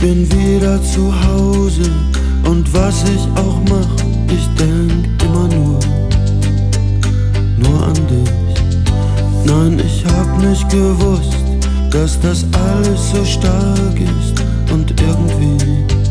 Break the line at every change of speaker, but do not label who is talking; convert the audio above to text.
bin wieder zu Hause und was ich auch mach, ich denk immer nur an dich. Nein, ich hab nicht gewusst, dass das alles so stark ist und irgendwie